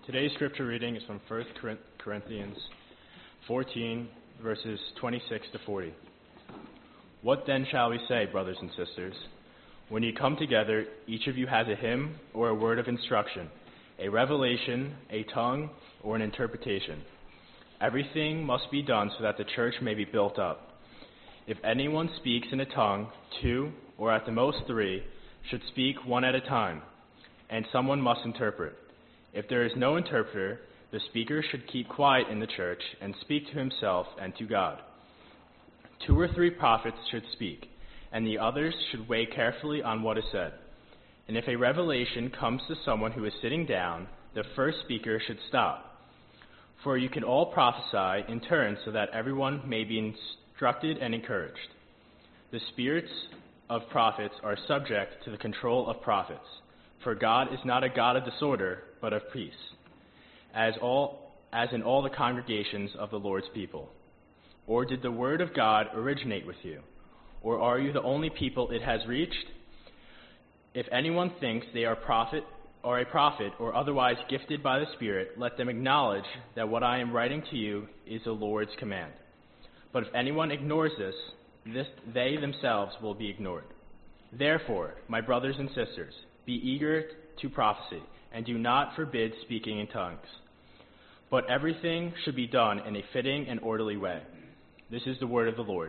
Today's scripture reading is from 1 Corinthians 14, verses 26 to 40. What then shall we say, brothers and sisters? When you come together, each of you has a hymn or a word of instruction, a revelation, a tongue, or an interpretation. Everything must be done so that the church may be built up. If anyone speaks in a tongue, 2, or at the most 3, should speak one at a time, and someone must interpret. If there is no interpreter, the speaker should keep quiet in the church and speak to himself and to God. 2 or 3 prophets should speak, and the others should weigh carefully on what is said. And if a revelation comes to someone who is sitting down, the first speaker should stop. For you can all prophesy in turn so that everyone may be instructed and encouraged. The spirits of prophets are subject to the control of prophets. For God is not a God of disorder, but of peace, as in all the congregations of the Lord's people. Or did the word of God originate with you? Or are you the only people it has reached? If anyone thinks they are a prophet or otherwise gifted by the Spirit, let them acknowledge that what I am writing to you is the Lord's command. But if anyone ignores this, they themselves will be ignored. Therefore, my brothers and sisters, be eager to prophecy, and do not forbid speaking in tongues. But everything should be done in a fitting and orderly way. This is the word of the Lord.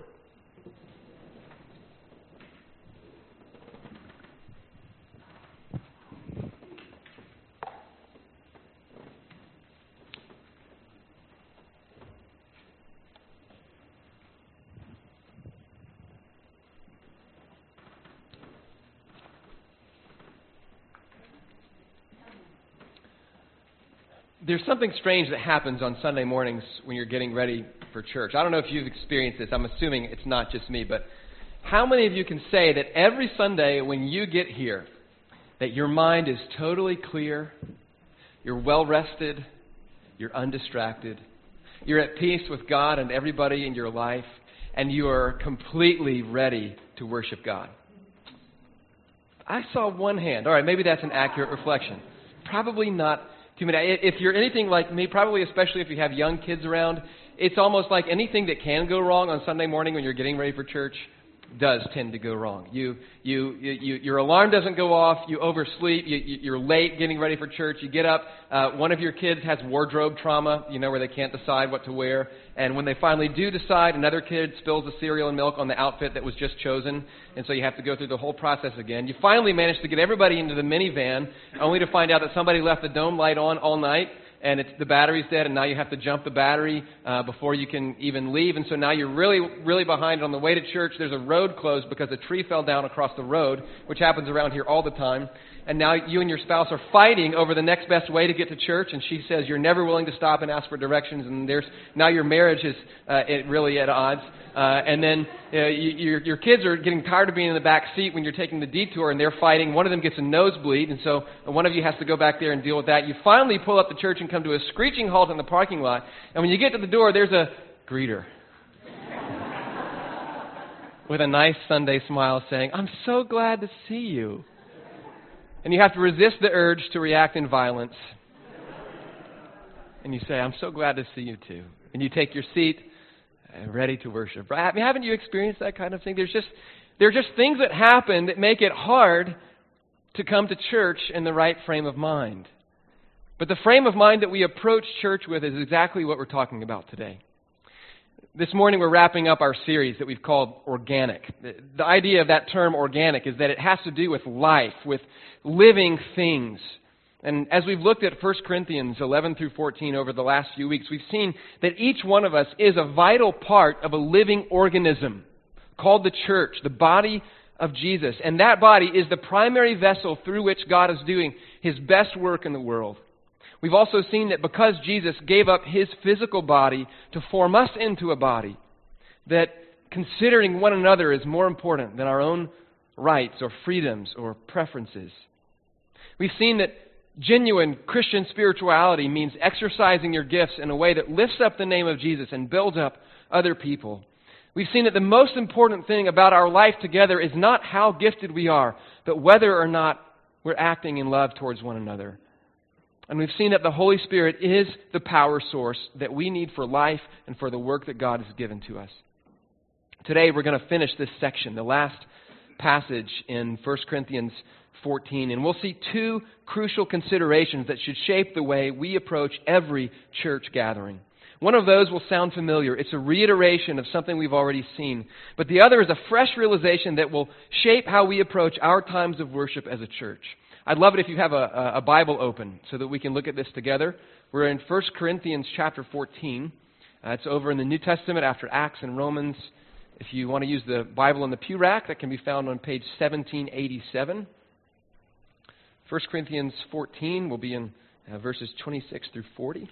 There's something strange that happens on Sunday mornings when you're getting ready for church. I don't know if you've experienced this. I'm assuming it's not just me, but how many of you can say that every Sunday when you get here, that your mind is totally clear, you're well rested, you're undistracted, you're at peace with God and everybody in your life, and you are completely ready to worship God? I saw one hand. All right, maybe that's an accurate reflection. Probably not too many. If you're anything like me, probably especially if you have young kids around, it's almost like anything that can go wrong on Sunday morning when you're getting ready for church does tend to go wrong. Your alarm doesn't go off, you oversleep, you're late getting ready for church, you get up, one of your kids has wardrobe trauma, where they can't decide what to wear, and when they finally do decide, another kid spills the cereal and milk on the outfit that was just chosen, and so you have to go through the whole process again. You finally manage to get everybody into the minivan, only to find out that somebody left the dome light on all night, and the battery's dead, and now you have to jump the battery before you can even leave. And so now you're really, really behind on the way to church. There's a road closed because a tree fell down across the road, which happens around here all the time. And now you and your spouse are fighting over the next best way to get to church, and she says you're never willing to stop and ask for directions, and now your marriage is really at odds. And then your kids are getting tired of being in the back seat when you're taking the detour, and they're fighting. One of them gets a nosebleed, and so one of you has to go back there and deal with that. You finally pull up to church and come to a screeching halt in the parking lot, and when you get to the door, there's a greeter with a nice Sunday smile saying, "I'm so glad to see you." And you have to resist the urge to react in violence. And you say, "I'm so glad to see you too." And you take your seat and ready to worship. I mean, haven't you experienced that kind of thing? There are just things that happen that make it hard to come to church in the right frame of mind. But the frame of mind that we approach church with is exactly what we're talking about today. This morning we're wrapping up our series that we've called Organic. The idea of that term organic is that it has to do with life, with living things. And as we've looked at 1 Corinthians 11 through 14 over the last few weeks, we've seen that each one of us is a vital part of a living organism called the church, the body of Jesus. And that body is the primary vessel through which God is doing His best work in the world. We've also seen that because Jesus gave up His physical body to form us into a body, that considering one another is more important than our own rights or freedoms or preferences. We've seen that genuine Christian spirituality means exercising your gifts in a way that lifts up the name of Jesus and builds up other people. We've seen that the most important thing about our life together is not how gifted we are, but whether or not we're acting in love towards one another. And we've seen that the Holy Spirit is the power source that we need for life and for the work that God has given to us. Today we're going to finish this section, the last passage in 1 Corinthians 14, and we'll see two crucial considerations that should shape the way we approach every church gathering. One of those will sound familiar. It's a reiteration of something we've already seen. But the other is a fresh realization that will shape how we approach our times of worship as a church. I'd love it if you have a Bible open so that we can look at this together. We're in 1 Corinthians chapter 14. It's over in the New Testament after Acts and Romans. If you want to use the Bible in the pew rack, that can be found on page 1787. 1 Corinthians 14 will be in verses 26 through 40.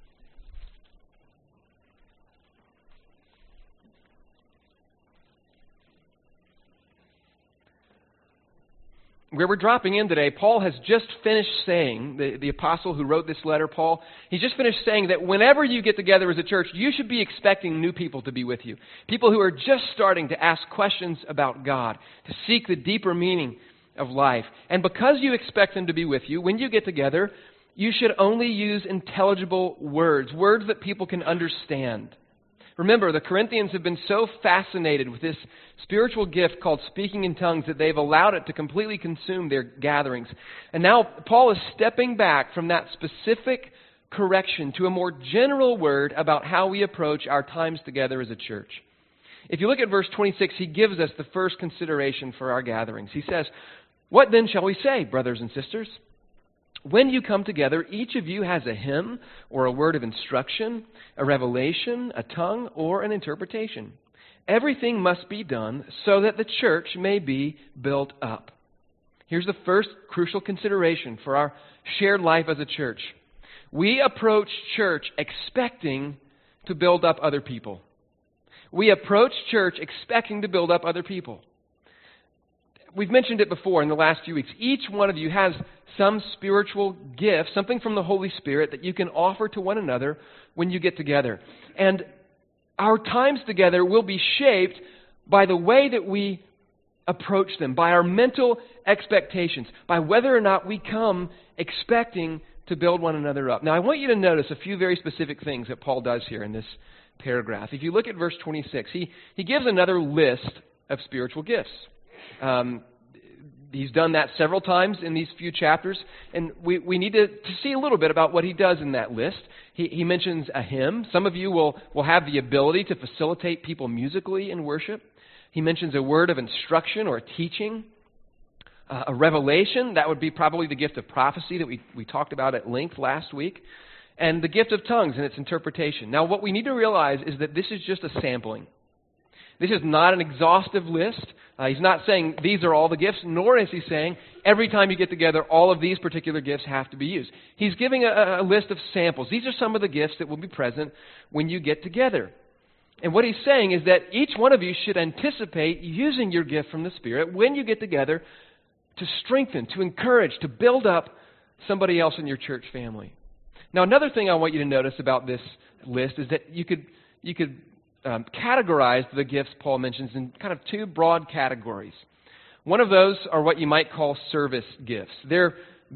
Where we're dropping in today, Paul has just finished saying, the apostle who wrote this letter, Paul, he's just finished saying that whenever you get together as a church, you should be expecting new people to be with you. People who are just starting to ask questions about God, to seek the deeper meaning of life. And because you expect them to be with you, when you get together, you should only use intelligible words, words that people can understand. Remember, the Corinthians have been so fascinated with this spiritual gift called speaking in tongues that they've allowed it to completely consume their gatherings. And now Paul is stepping back from that specific correction to a more general word about how we approach our times together as a church. If you look at verse 26, he gives us the first consideration for our gatherings. He says, "What then shall we say, brothers and sisters? When you come together, each of you has a hymn or a word of instruction, a revelation, a tongue, or an interpretation. Everything must be done so that the church may be built up." Here's the first crucial consideration for our shared life as a church. We approach church expecting to build up other people. We approach church expecting to build up other people. We've mentioned it before in the last few weeks. Each one of you has some spiritual gift, something from the Holy Spirit that you can offer to one another when you get together. And our times together will be shaped by the way that we approach them, by our mental expectations, by whether or not we come expecting to build one another up. Now, I want you to notice a few very specific things that Paul does here in this paragraph. If you look at verse 26, he gives another list of spiritual gifts. He's done that several times in these few chapters, and we need to see a little bit about what he does in that list. He mentions a hymn. Some of you will have the ability to facilitate people musically in worship. He mentions a word of instruction or teaching. A revelation, that would be probably the gift of prophecy that we talked about at length last week. And the gift of tongues and its interpretation. Now, what we need to realize is that this is just a sampling. This is not an exhaustive list. He's not saying these are all the gifts, nor is he saying every time you get together, all of these particular gifts have to be used. He's giving a list of samples. These are some of the gifts that will be present when you get together. And what he's saying is that each one of you should anticipate using your gift from the Spirit when you get together to strengthen, to encourage, to build up somebody else in your church family. Now, another thing I want you to notice about this list is that you could categorize the gifts Paul mentions in kind of two broad categories. One of those are what you might call service gifts. They're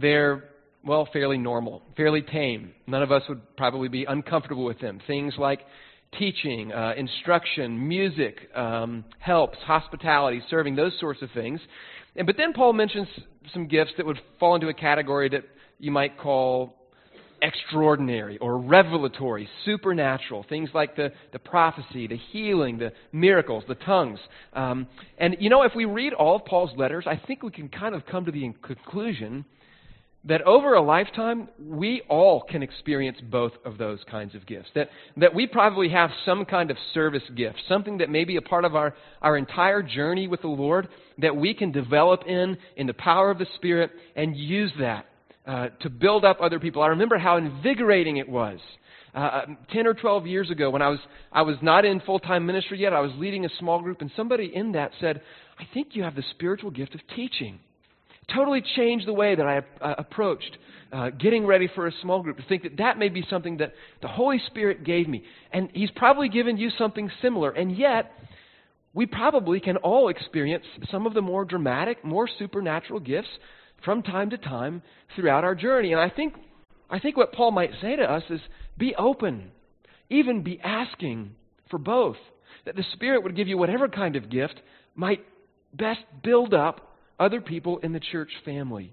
fairly normal, fairly tame. None of us would probably be uncomfortable with them. Things like teaching, instruction, music, helps, hospitality, serving, those sorts of things. But then Paul mentions some gifts that would fall into a category that you might call extraordinary or revelatory, supernatural, things like the prophecy, the healing, the miracles, the tongues. And if we read all of Paul's letters, I think we can kind of come to the conclusion that over a lifetime, we all can experience both of those kinds of gifts. That we probably have some kind of service gift, something that may be a part of our entire journey with the Lord, that we can develop in the power of the Spirit and use that to build up other people. I remember how invigorating it was 10 or 12 years ago when I was not in full-time ministry yet. I was leading a small group, and somebody in that said, "I think you have the spiritual gift of teaching." Totally changed the way that I approached getting ready for a small group, to think that may be something that the Holy Spirit gave me. And He's probably given you something similar. And yet, we probably can all experience some of the more dramatic, more supernatural gifts from time to time throughout our journey. And I think I think what Paul might say to us is be open, even be asking for both, that the Spirit would give you whatever kind of gift might best build up other people in the church family.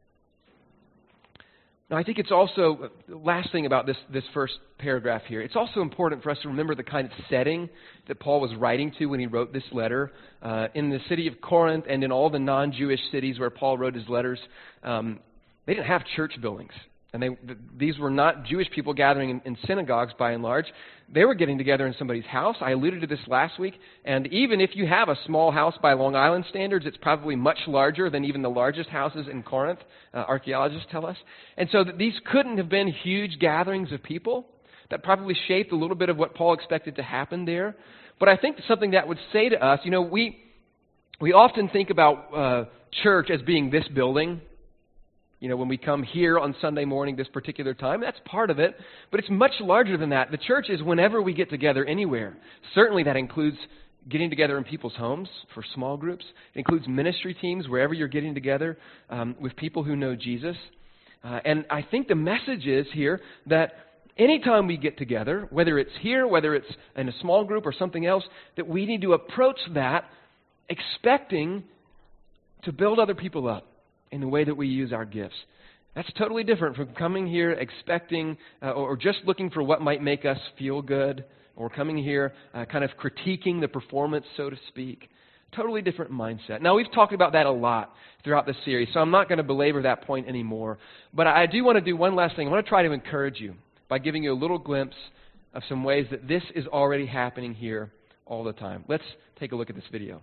Now, I think it's also, last thing about this first paragraph here, it's also important for us to remember the kind of setting that Paul was writing to when he wrote this letter. In the city of Corinth and in all the non-Jewish cities where Paul wrote his letters, they didn't have church buildings. And these were not Jewish people gathering in synagogues by and large. They were getting together in somebody's house. I alluded to this last week. And even if you have a small house by Long Island standards, it's probably much larger than even the largest houses in Corinth, archaeologists tell us. And so these couldn't have been huge gatherings of people. That probably shaped a little bit of what Paul expected to happen there. But I think something that would say to us, we often think about church as being this building. When we come here on Sunday morning, this particular time, that's part of it. But it's much larger than that. The church is whenever we get together anywhere. Certainly that includes getting together in people's homes for small groups. It includes ministry teams, wherever you're getting together with people who know Jesus. And I think the message is here that anytime we get together, whether it's here, whether it's in a small group or something else, that we need to approach that expecting to build other people up in the way that we use our gifts. That's totally different from coming here expecting or just looking for what might make us feel good, or coming here kind of critiquing the performance, so to speak. Totally different mindset. Now, we've talked about that a lot throughout this series, so I'm not going to belabor that point anymore. But I do want to do one last thing. I want to try to encourage you by giving you a little glimpse of some ways that this is already happening here all the time. Let's take a look at this video.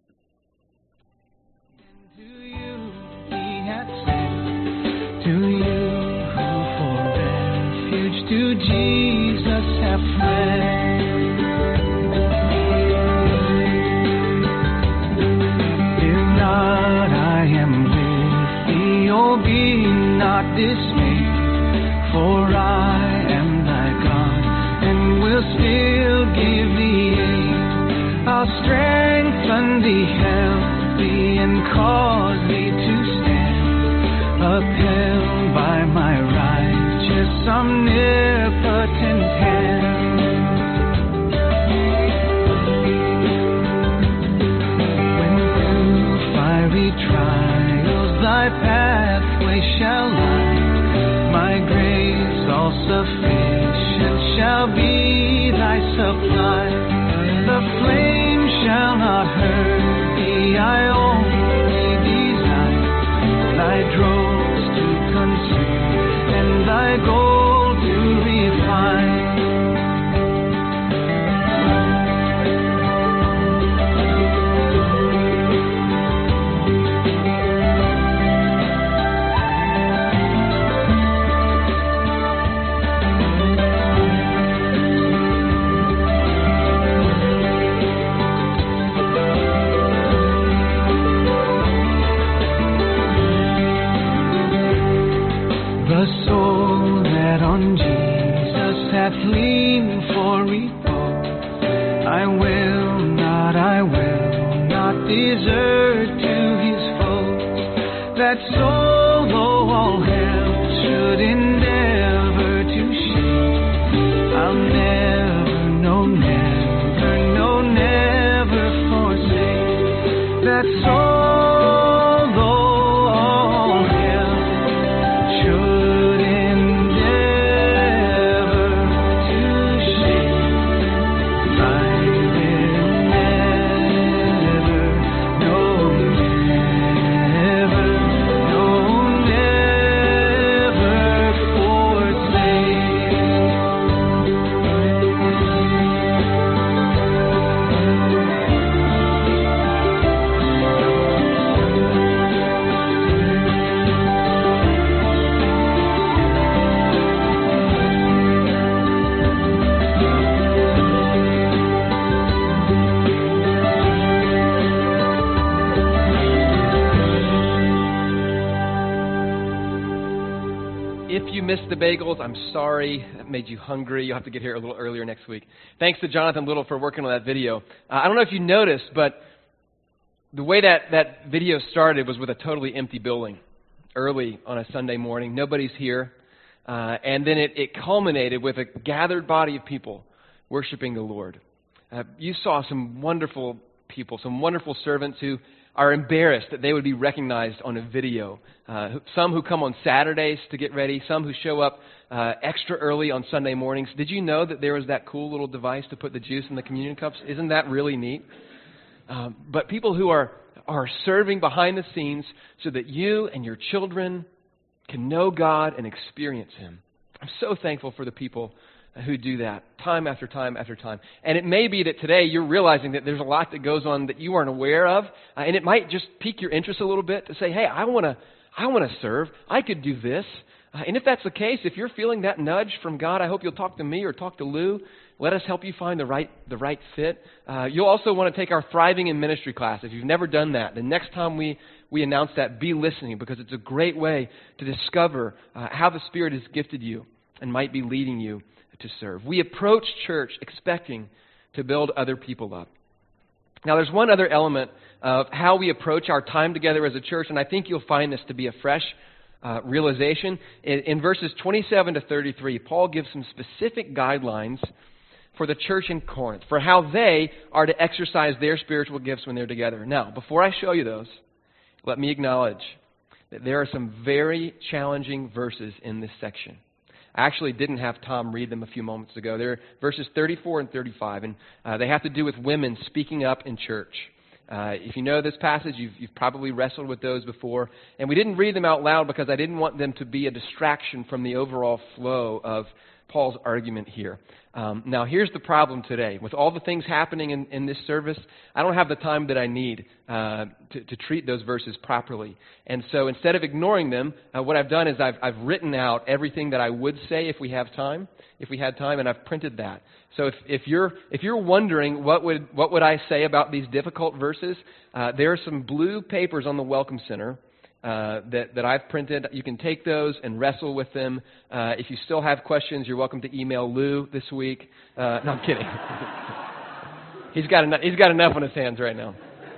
To you who for refuge to Jesus have fled. Fear not, I am with thee, oh be not dismayed, for I am thy God, and will still give thee aid. I'll strengthen thee, help thee, and cause thee to stand, upheld by my righteous, omnipotent hand. When through fiery trials thy pathway shall lie, my grace all sufficient shall be thy supply. The flame shall not hurt thee, I only desire thy dross to consume, and thy gold to refine. The soul that on Jesus hath leaned for repose, I will not desert to his foes. That soul, though all hell should endeavor to shake, I'll never forsake. That soul, missed the bagels, I'm sorry. That made you hungry. You'll have to get here a little earlier next week. Thanks to Jonathan Little for working on that video. I don't know if you noticed, but the way that video started was with a totally empty building early on a Sunday morning. Nobody's here. and then it culminated with a gathered body of people worshiping the Lord. You saw some wonderful people, some wonderful servants who are embarrassed that they would be recognized on a video. Some who come on Saturdays to get ready, some who show up extra early on Sunday mornings. Did you know that there was that cool little device to put the juice in the communion cups? Isn't that really neat? But people who are serving behind the scenes so that you and your children can know God and experience Him. I'm so thankful for the people who do that time after time after time. And it may be that today you're realizing that there's a lot that goes on that you aren't aware of, and it might just pique your interest a little bit to say, hey, I want to serve. I could do this. And if that's the case, if you're feeling that nudge from God, I hope you'll talk to me or talk to Lou. Let us help you find the right fit. You'll also want to take our Thriving in Ministry class. If you've never done that, the next time we announce that, be listening, because it's a great way to discover how the Spirit has gifted you and might be leading you to serve. We approach church expecting to build other people up. Now, there's one other element of how we approach our time together as a church, and I think you'll find this to be a fresh realization. In verses 27 to 33, Paul gives some specific guidelines for the church in Corinth, for how they are to exercise their spiritual gifts when they're together. Now, before I show you those, let me acknowledge that there are some very challenging verses in this section. I actually didn't have Tom read them a few moments ago. They're verses 34 and 35, and they have to do with women speaking up in church. If you know this passage, you've probably wrestled with those before. And we didn't read them out loud because I didn't want them to be a distraction from the overall flow of Paul's argument here. Now, here's the problem today. With all the things happening in this service, I don't have the time that I need to treat those verses properly. And so instead of ignoring them, what I've done is I've written out everything that I would say if we had time, and I've printed that. So if you're wondering what would I say about these difficult verses, there are some blue papers on the Welcome Center that I've printed. You can take those and wrestle with them. If you still have questions, you're welcome to email Lou this week. No, I'm kidding. He's got enough on his hands right now.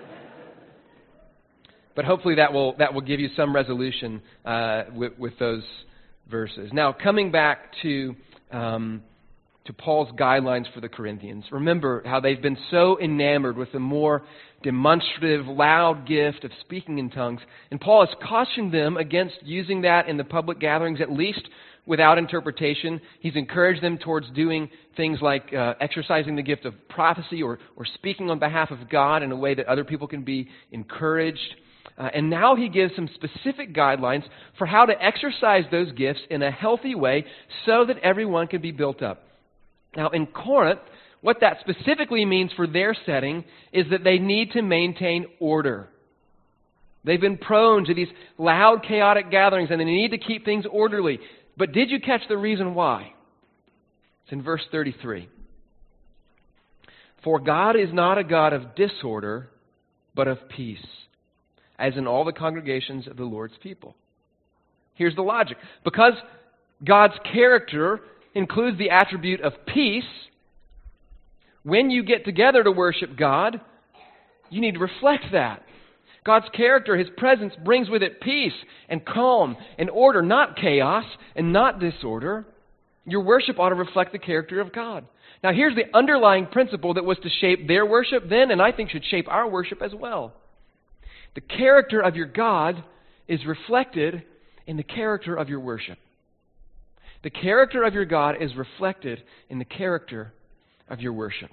But hopefully that will give you some resolution with those verses. Now, coming back to Paul's guidelines for the Corinthians. Remember how they've been so enamored with the more demonstrative, loud gift of speaking in tongues. And Paul has cautioned them against using that in the public gatherings, at least without interpretation. He's encouraged them towards doing things like exercising the gift of prophecy or speaking on behalf of God in a way that other people can be encouraged. And now he gives some specific guidelines for how to exercise those gifts in a healthy way so that everyone can be built up. Now, in Corinth, what that specifically means for their setting is that they need to maintain order. They've been prone to these loud, chaotic gatherings, and they need to keep things orderly. But did you catch the reason why? It's in verse 33. For God is not a God of disorder, but of peace, as in all the congregations of the Lord's people. Here's the logic. Because God's character includes the attribute of peace, when you get together to worship God, you need to reflect that. God's character, His presence, brings with it peace and calm and order, not chaos and not disorder. Your worship ought to reflect the character of God. Now, here's the underlying principle that was to shape their worship then, and I think should shape our worship as well. The character of your God is reflected in the character of your worship. The character of your God is reflected in the character of your worship.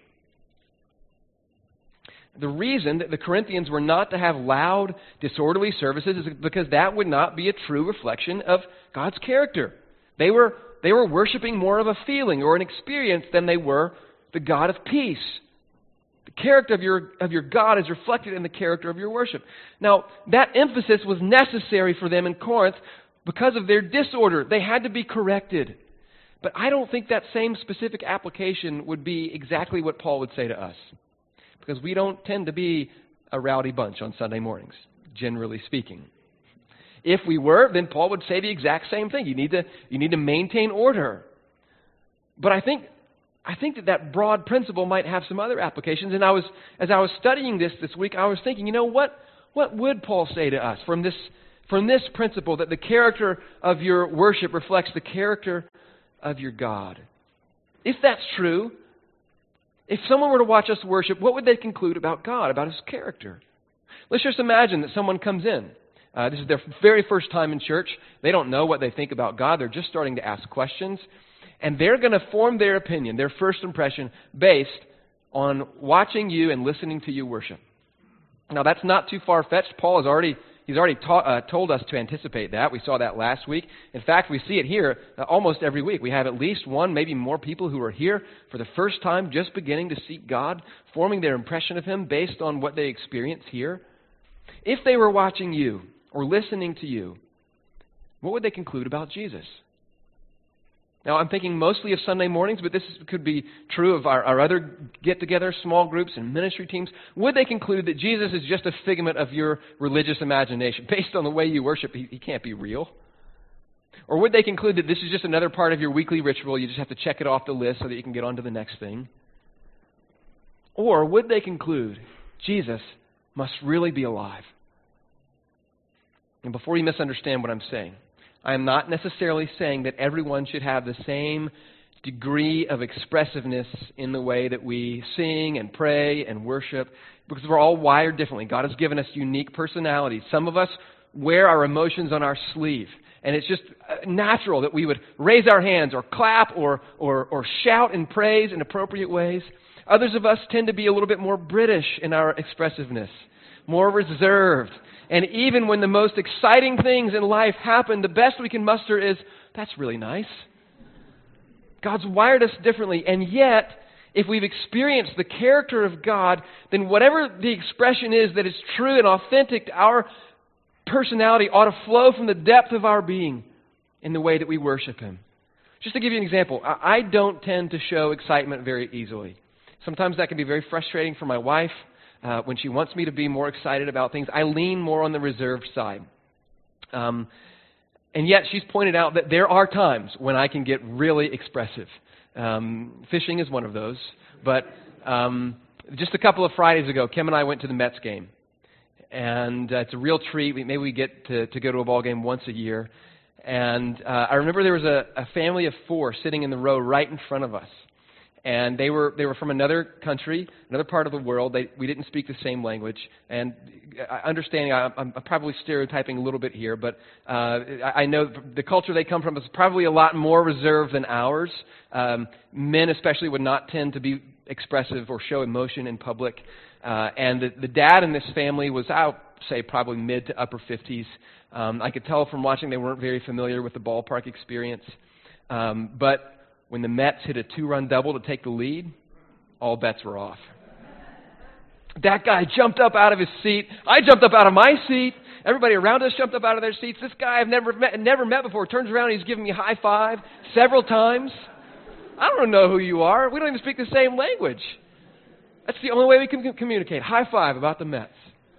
The reason that the Corinthians were not to have loud, disorderly services is because that would not be a true reflection of God's character. They were worshiping more of a feeling or an experience than they were the God of peace. The character of your God is reflected in the character of your worship. Now, that emphasis was necessary for them in Corinth because of their disorder. They had to be corrected. But I don't think that same specific application would be exactly what Paul would say to us. Because we don't tend to be a rowdy bunch on Sunday mornings, generally speaking. If we were, then Paul would say the exact same thing. You need to maintain order. But I think that broad principle might have some other applications. And as I was studying this week, I was thinking, what would Paul say to us from from this principle that the character of your worship reflects the character of your God. If that's true, if someone were to watch us worship, what would they conclude about God, about His character? Let's just imagine that someone comes in. This is their very first time in church. They don't know what they think about God. They're just starting to ask questions. And they're going to form their opinion, their first impression, based on watching you and listening to you worship. Now, that's not too far-fetched. Paul has already told us to anticipate that. We saw that last week. In fact, we see it here almost every week. We have at least one, maybe more people who are here for the first time, just beginning to seek God, forming their impression of Him based on what they experience here. If they were watching you or listening to you, what would they conclude about Jesus? Now, I'm thinking mostly of Sunday mornings, but this could be true of our other get-together, small groups and ministry teams. Would they conclude that Jesus is just a figment of your religious imagination? Based on the way you worship, He can't be real. Or would they conclude that this is just another part of your weekly ritual, you just have to check it off the list so that you can get on to the next thing? Or would they conclude Jesus must really be alive? And before you misunderstand what I'm saying, I am not necessarily saying that everyone should have the same degree of expressiveness in the way that we sing and pray and worship, because we're all wired differently. God has given us unique personalities. Some of us wear our emotions on our sleeve, and it's just natural that we would raise our hands or clap or shout in praise in appropriate ways. Others of us tend to be a little bit more British in our expressiveness, more reserved. And even when the most exciting things in life happen, the best we can muster is, that's really nice. God's wired us differently. And yet, if we've experienced the character of God, then whatever the expression is that is true and authentic to our personality ought to flow from the depth of our being in the way that we worship Him. Just to give you an example, I don't tend to show excitement very easily. Sometimes that can be very frustrating for my wife. When she wants me to be more excited about things, I lean more on the reserved side. And yet she's pointed out that there are times when I can get really expressive. Fishing is one of those. But just a couple of Fridays ago, Kim and I went to the Mets game. And it's a real treat. Maybe we get to go to a ball game once a year. And I remember there was a family of 4 sitting in the row right in front of us. And they were from another country, another part of the world. We didn't speak the same language. And understanding, I'm probably stereotyping a little bit here, but I know the culture they come from is probably a lot more reserved than ours. Men especially would not tend to be expressive or show emotion in public. And the dad in this family was, I'll say, probably mid to upper 50s. I could tell from watching they weren't very familiar with the ballpark experience. But when the Mets hit a 2-run double to take the lead, all bets were off. That guy jumped up out of his seat. I jumped up out of my seat. Everybody around us jumped up out of their seats. This guy I've never met before turns around and he's giving me a high five several times. I don't know who you are. We don't even speak the same language. That's the only way we can communicate. High five about the Mets.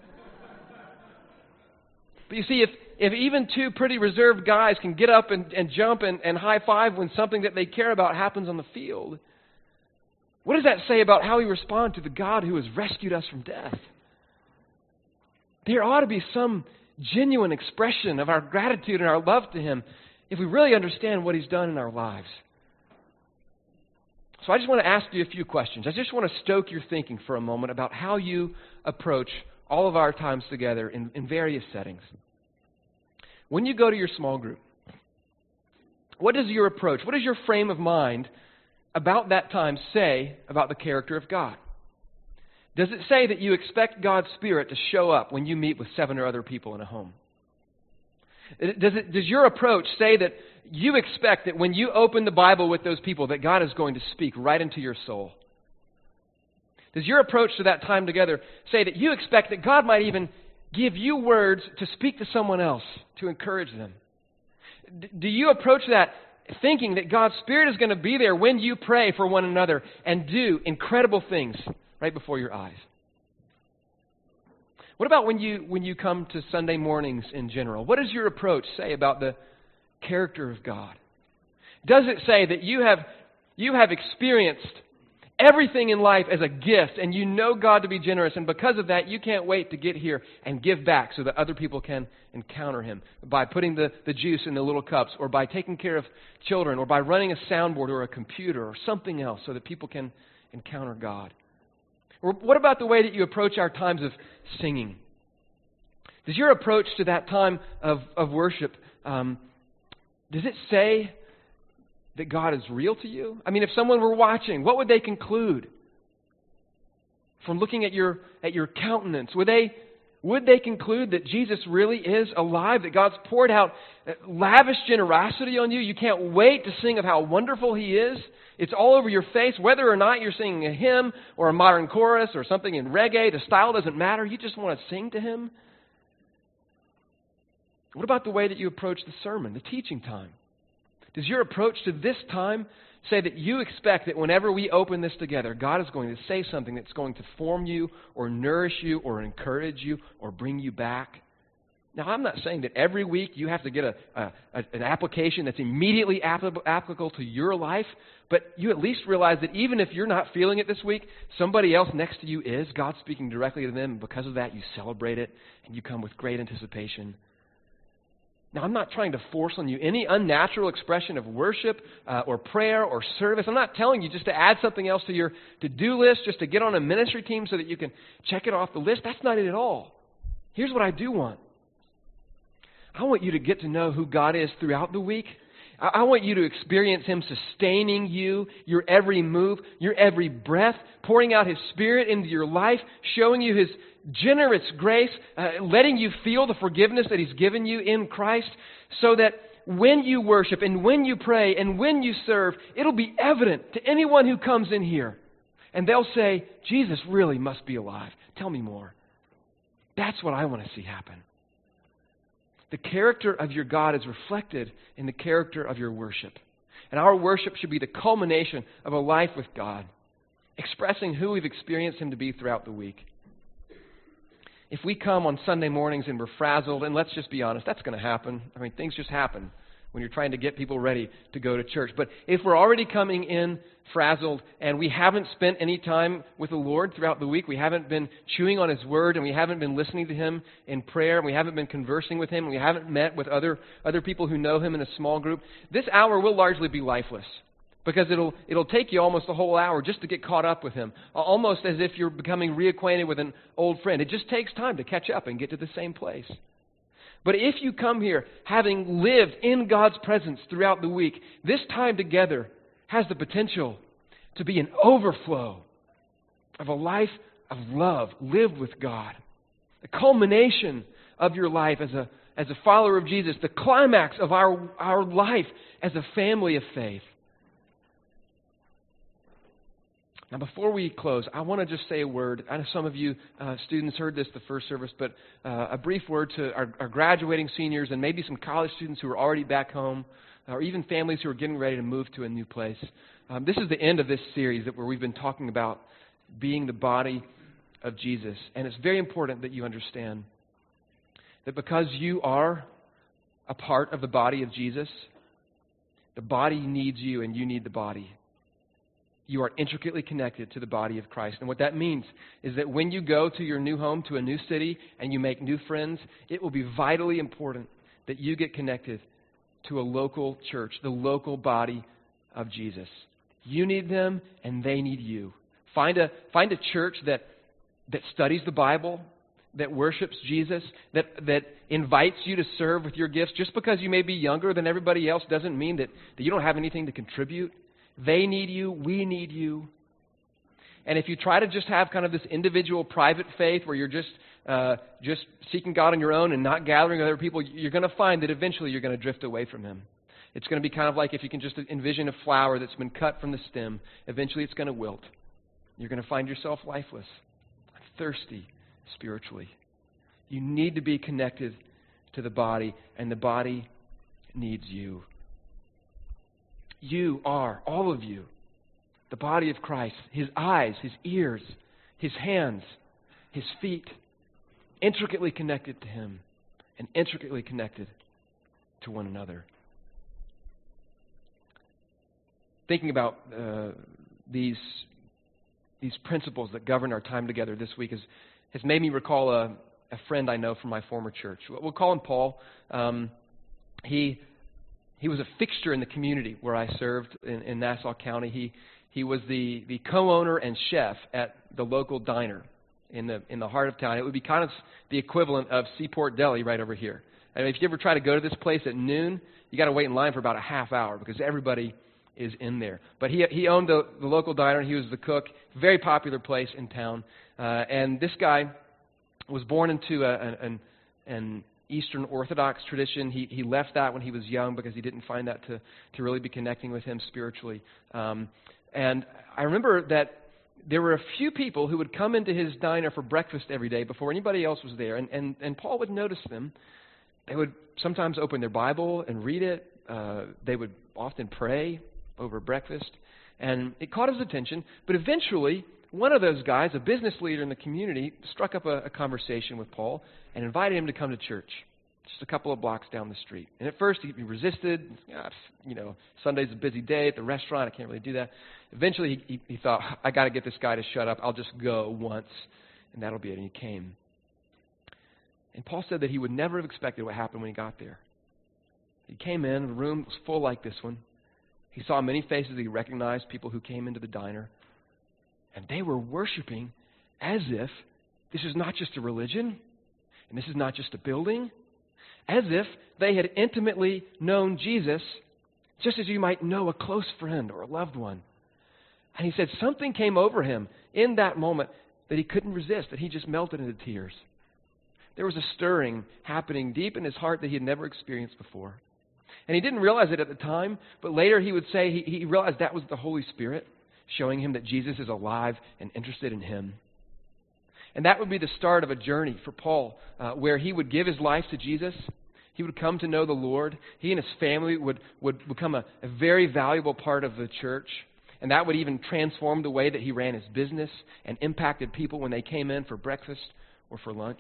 But you see, if even 2 pretty reserved guys can get up and jump and high-five when something that they care about happens on the field, what does that say about how we respond to the God who has rescued us from death? There ought to be some genuine expression of our gratitude and our love to Him if we really understand what He's done in our lives. So I just want to ask you a few questions. I just want to stoke your thinking for a moment about how you approach all of our times together in various settings. When you go to your small group, what does your approach, what does your frame of mind about that time say about the character of God? Does it say that you expect God's Spirit to show up when you meet with 7 or other people in a home? Does your approach say that you expect that when you open the Bible with those people that God is going to speak right into your soul? Does your approach to that time together say that you expect that God might even give you words to speak to someone else, to encourage them? Do you approach that thinking that God's Spirit is going to be there when you pray for one another and do incredible things right before your eyes? What about when you come to Sunday mornings in general? What does your approach say about the character of God? Does it say that you have experienced everything in life as a gift, and you know God to be generous, and because of that, you can't wait to get here and give back so that other people can encounter Him by putting the juice in the little cups, or by taking care of children, or by running a soundboard or a computer or something else so that people can encounter God. Or what about the way that you approach our times of singing? Does your approach to that time of worship, does it say that God is real to you? I mean, if someone were watching, what would they conclude from looking at your countenance? Would they conclude that Jesus really is alive, that God's poured out lavish generosity on you? You can't wait to sing of how wonderful He is. It's all over your face, whether or not you're singing a hymn or a modern chorus or something in reggae. The style doesn't matter. You just want to sing to Him. What about the way that you approach the sermon, the teaching time? Does your approach to this time say that you expect that whenever we open this together, God is going to say something that's going to form you or nourish you or encourage you or bring you back? Now, I'm not saying that every week you have to get an application that's immediately applicable to your life, but you at least realize that even if you're not feeling it this week, somebody else next to you is. God's speaking directly to them, and because of that, you celebrate it, and you come with great anticipation. Now, I'm not trying to force on you any unnatural expression of worship or prayer or service. I'm not telling you just to add something else to your to-do list, just to get on a ministry team so that you can check it off the list. That's not it at all. Here's what I do want. I want you to get to know who God is throughout the week. I want you to experience Him sustaining you, your every move, your every breath, pouring out His Spirit into your life, showing you His generous grace, letting you feel the forgiveness that He's given you in Christ, so that when you worship and when you pray and when you serve, it'll be evident to anyone who comes in here. And they'll say, Jesus really must be alive. Tell me more. That's what I want to see happen. The character of your God is reflected in the character of your worship. And our worship should be the culmination of a life with God, expressing who we've experienced Him to be throughout the week. If we come on Sunday mornings and we're frazzled, and let's just be honest, that's going to happen. I mean, things just happen when you're trying to get people ready to go to church. But if we're already coming in frazzled and we haven't spent any time with the Lord throughout the week, we haven't been chewing on His Word, and we haven't been listening to Him in prayer, and we haven't been conversing with Him, and we haven't met with other people who know Him in a small group, this hour will largely be lifeless. Because it'll take you almost a whole hour just to get caught up with Him. Almost as if you're becoming reacquainted with an old friend. It just takes time to catch up and get to the same place. But if you come here having lived in God's presence throughout the week, this time together has the potential to be an overflow of a life of love lived with God. The culmination of your life as a follower of Jesus. The climax of our life as a family of faith. Now, before we close, I want to just say a word. I know some of you students heard this the first service, but a brief word to our graduating seniors and maybe some college students who are already back home, or even families who are getting ready to move to a new place. This is the end of this series where we've been talking about being the body of Jesus. And it's very important that you understand that because you are a part of the body of Jesus, the body needs you and you need the body. You are intricately connected to the body of Christ. And what that means is that when you go to your new home, to a new city, and you make new friends, it will be vitally important that you get connected to a local church, the local body of Jesus. You need them, and they need you. Find a church that studies the Bible, that worships Jesus, that invites you to serve with your gifts. Just because you may be younger than everybody else doesn't mean that you don't have anything to contribute. They need you. We need you. And if you try to just have kind of this individual private faith where you're just seeking God on your own and not gathering with other people, you're going to find that eventually you're going to drift away from Him. It's going to be kind of like if you can just envision a flower that's been cut from the stem. Eventually it's going to wilt. You're going to find yourself lifeless, thirsty spiritually. You need to be connected to the body, and the body needs you. You are, all of you, the body of Christ. His eyes, His ears, His hands, His feet, intricately connected to Him and intricately connected to one another. Thinking about these these principles that govern our time together this week has made me recall a friend I know from my former church. We'll call him Paul. He was a fixture in the community where I served in Nassau County. He was the co-owner and chef at the local diner in the heart of town. It would be kind of the equivalent of Seaport Deli right over here. I mean, if you ever try to go to this place at noon, you got to wait in line for about a half hour because everybody is in there. But he owned the local diner. He was the cook. Very popular place in town. And this guy was born into an Eastern Orthodox tradition. He left that when he was young because he didn't find that to really be connecting with him spiritually. And I remember that there were a few people who would come into his diner for breakfast every day before anybody else was there. And Paul would notice them. They would sometimes open their Bible and read it. They would often pray over breakfast. And it caught his attention. But eventually, one of those guys, a business leader in the community, struck up a conversation with Paul and invited him to come to church, just a couple of blocks down the street. And at first, he resisted. Sunday's a busy day at the restaurant. I can't really do that. Eventually, he thought, I got to get this guy to shut up. I'll just go once, and that'll be it. And he came. And Paul said that he would never have expected what happened when he got there. He came in, the room was full like this one. He saw many faces he recognized, people who came into the diner. And they were worshiping as if this is not just a religion, and this is not just a building, as if they had intimately known Jesus, just as you might know a close friend or a loved one. And he said something came over him in that moment that he couldn't resist, that he just melted into tears. There was a stirring happening deep in his heart that he had never experienced before. And he didn't realize it at the time, but later he would say he realized that was the Holy Spirit showing him that Jesus is alive and interested in him. And that would be the start of a journey for Paul, where he would give his life to Jesus. He would come to know the Lord. He and his family would become a very valuable part of the church. And that would even transform the way that he ran his business and impacted people when they came in for breakfast or for lunch.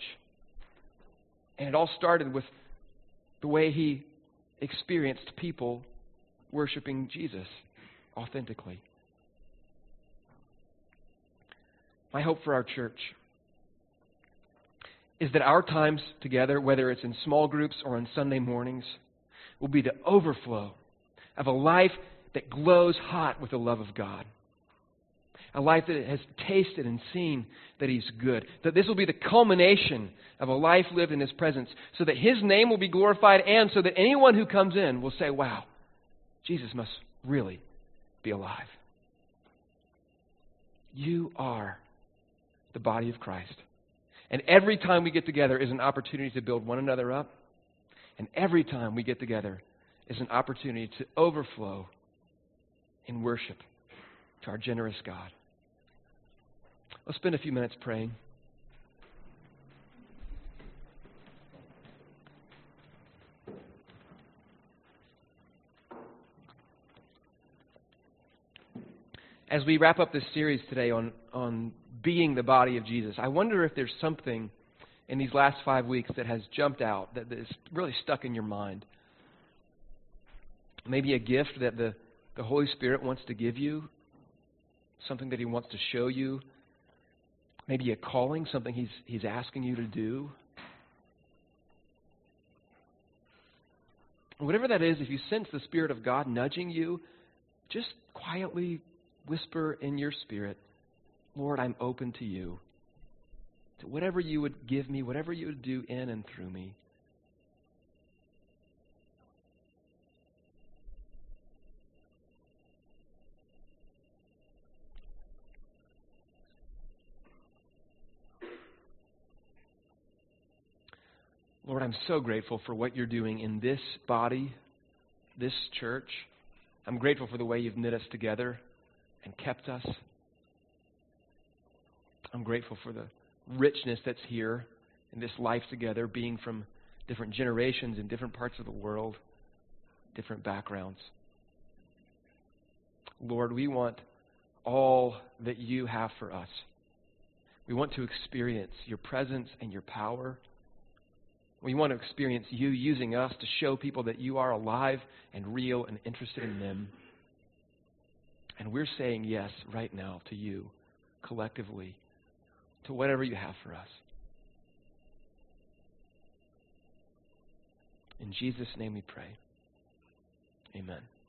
And it all started with the way he experienced people worshiping Jesus authentically. My hope for our church is that our times together, whether it's in small groups or on Sunday mornings, will be the overflow of a life that glows hot with the love of God. A life that has tasted and seen that He's good. That this will be the culmination of a life lived in His presence so that His name will be glorified and so that anyone who comes in will say, wow, Jesus must really be alive. You are the body of Christ. And every time we get together is an opportunity to build one another up. And every time we get together is an opportunity to overflow in worship to our generous God. Let's spend a few minutes praying. As we wrap up this series today on being the body of Jesus, I wonder if there's something in these last 5 weeks that has jumped out, that is really stuck in your mind. Maybe a gift that the Holy Spirit wants to give you, something that He wants to show you, maybe a calling, something He's asking you to do. Whatever that is, if you sense the Spirit of God nudging you, just quietly whisper in your spirit, Lord, I'm open to you. To whatever you would give me, whatever you would do in and through me. Lord, I'm so grateful for what you're doing in this body, this church. I'm grateful for the way you've knit us together and kept us. I'm grateful for the richness that's here in this life together, being from different generations in different parts of the world, different backgrounds. Lord, we want all that you have for us. We want to experience your presence and your power. We want to experience you using us to show people that you are alive and real and interested in them. And we're saying yes right now to you. collectively to whatever you have for us. In Jesus' name we pray. Amen.